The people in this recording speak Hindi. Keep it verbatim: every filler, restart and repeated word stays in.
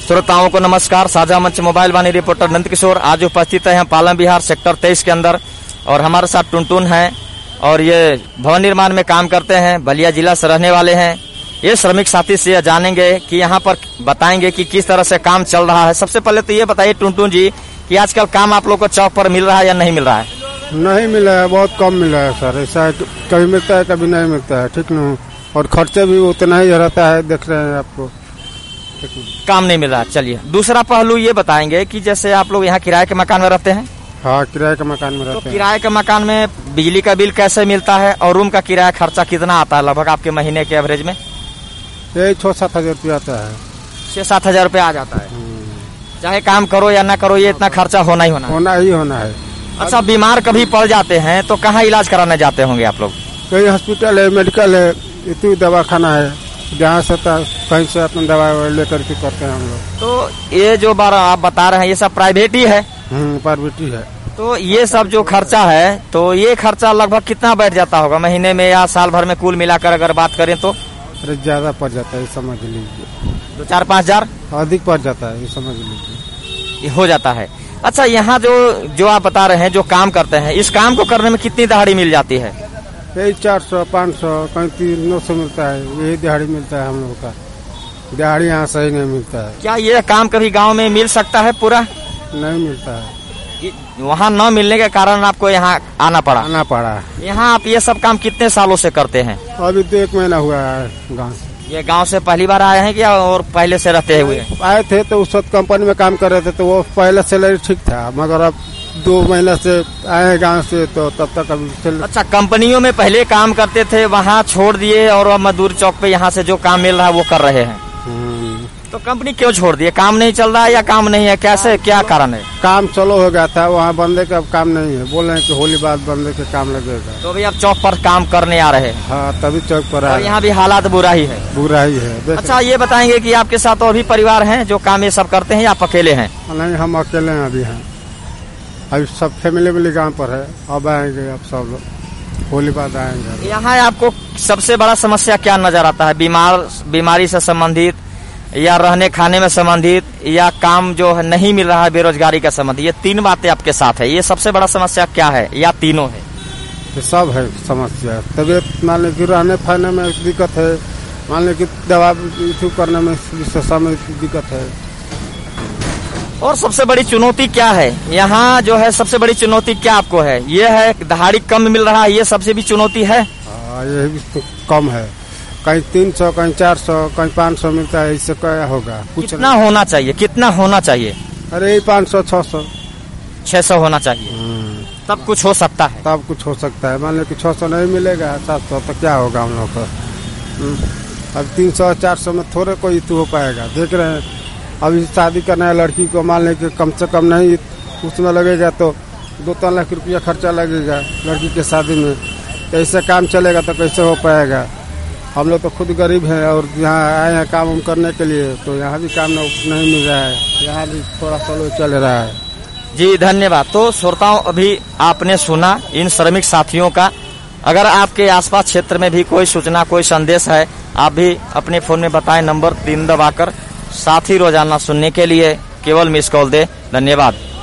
श्रोताओं को नमस्कार। साझा मंच मोबाइल वाणी रिपोर्टर नंद किशोर आज उपस्थित है पालम बिहार सेक्टर तेईस के अंदर और हमारे साथ टुनटुन हैं और ये भवन निर्माण में काम करते हैं, बलिया जिला से रहने वाले हैं। ये श्रमिक साथी से जानेंगे कि यहाँ पर बताएंगे कि किस तरह से काम चल रहा है। सबसे पहले तो ये बताइए टुनटुन जी कि आजकल काम आप लोग को चौक पर मिल रहा है या नहीं मिल रहा है? नहीं मिला है, बहुत कम मिला है सर। ऐसा कभी मिलता है कभी नहीं मिलता है, ठीक न। और खर्चे भी उतना ही रहता है, देख रहे हैं आपको, काम नहीं मिल रहा है। चलिए दूसरा पहलू ये बताएंगे कि जैसे आप लोग यहाँ किराए के मकान में रहते हैं? हाँ, किराए के मकान में रहते तो हैं। किराए के मकान में बिजली का बिल कैसे मिलता है और रूम का किराया खर्चा कितना आता है लगभग आपके महीने के एवरेज में? यही छह सात हजार रुपया आता है। छह सात हजार रुपया आ जाता है। चाहे काम करो या ना करो ये इतना खर्चा होना ही होना होना ही होना है। अच्छा, बीमार कभी पड़ जाते हैं तो कहाँ इलाज कराने जाते होंगे आप लोग? कहीं हॉस्पिटल है, मेडिकल है, इतनी दवा खाना है, जहाँ से कहीं से अपनी दवा लेकर के करते हैं हम लोग। तो ये जो बार आप बता रहे हैं ये सब प्राइवेट ही है? प्राइवेट ही है। तो ये सब जो खर्चा है तो ये खर्चा लगभग कितना बैठ जाता होगा महीने में या साल भर में कुल मिलाकर अगर बात करें तो? अरे ज्यादा पड़ जाता है, समझ लीजिए। दो चार पाँच हजार अधिक पड़ जाता है, ये समझ लीजिए। ये हो जाता है। अच्छा, यहाँ जो जो आप बता रहे हैं जो काम करते हैं, इस काम को करने में कितनी दिहाड़ी मिल जाती है? यही चार सौ पाँच सौ कहीं तीन नौ सौ मिलता है, यही दिहाड़ी मिलता है हम लोग का। दिहाड़ी यहाँ सही नहीं मिलता है। क्या ये काम कभी गांव में मिल सकता है पूरा? नहीं मिलता है, वहाँ न मिलने के कारण आपको यहाँ आना पड़ा? आना पड़ा। यहाँ आप ये सब काम कितने सालों से करते हैं? अभी तो एक महीना हुआ है गाँव से। ये गांव से पहली बार आए हैं क्या और पहले से रहते हुए? आए थे तो उस वक्त कंपनी में काम कर रहे थे, तो वो पहले सैलरी ठीक था, मगर अब दो महीना से आए हैं गाँव से तो तब तक अभी। अच्छा, कंपनियों में पहले काम करते थे, वहाँ छोड़ दिए और अब मजदूर चौक पे यहाँ से जो काम मिल रहा है वो कर रहे हैं। तो कंपनी क्यों छोड़ दिए? काम नहीं चल रहा है या काम नहीं है, कैसे क्या कारण है? काम चलो हो गया था, वहाँ बंदे का काम नहीं है, बोल रहे हैं कि होली बाद बंदे के काम लगेगा। तो अभी आप चौक पर काम करने आ रहे हैं? हाँ, तभी चौक पर और यहाँ भी हालात बुरा ही है? बुरा ही है। अच्छा, ये बताएंगे कि आपके साथ और भी परिवार हैं जो काम ये सब करते हैं या आप अकेले हैं? नहीं, हम अकेले हैं अभी हैं। अभी सब फैमिली वाली गाँव पर है, अब आएंगे, अब सब लोग होली बाद आएंगे। यहाँ आपको सबसे बड़ा समस्या क्या नजर आता है? बीमार बीमारी से संबंधित या रहने खाने में संबंधित या काम जो है नहीं मिल रहा है, बेरोजगारी का संबंधित, ये तीन बातें आपके साथ है। ये सबसे बड़ा समस्या क्या है या तीनों है? ये सब है समस्या। तबीयत मान ली कि रहने खाने में दिक्कत है, मान ली कि दवा इशू करने में समय दिक्कत है। और सबसे बड़ी चुनौती क्या है यहाँ जो है? सबसे बड़ी चुनौती क्या आपको है? ये है दिहाड़ी कम मिल रहा है, ये सबसे भी चुनौती है? ये भी तो कम है, कहीं तीन सौ कहीं चार सौ कहीं पाँच सौ मिलता है, इससे क्या होगा? कुछ कितना होना चाहिए? कितना होना चाहिए? अरे पाँच सौ छह सौ छह सौ होना चाहिए, तब कुछ हो सकता है। तब कुछ हो सकता है। मान लो कि छह सौ नहीं मिलेगा, सात सौ तो क्या होगा हम लोग को? अब तीन सौ चार सौ में थोड़े कोई तो हो पाएगा। देख रहे हैं अभी शादी करना है लड़की को, मान लें कि कम से कम नहीं उसमें लगेगा तो दो तीन लाख रुपया खर्चा लगेगा लड़की के शादी में। कैसे काम चलेगा तो कैसे हो पाएगा? हम लोग तो खुद गरीब हैं और यहाँ आए हैं काम उम करने के लिए, तो यहाँ भी काम नहीं मिल रहा है, यहाँ भी थोड़ा स्लो चल रहा है। जी धन्यवाद। तो श्रोताओं, अभी आपने सुना इन श्रमिक साथियों का। अगर आपके आसपास क्षेत्र में भी कोई सूचना कोई संदेश है, आप भी अपने फोन में बताएं नंबर तीन दबाकर। साथ ही रोजाना सुनने के लिए केवल मिस कॉल दे। धन्यवाद।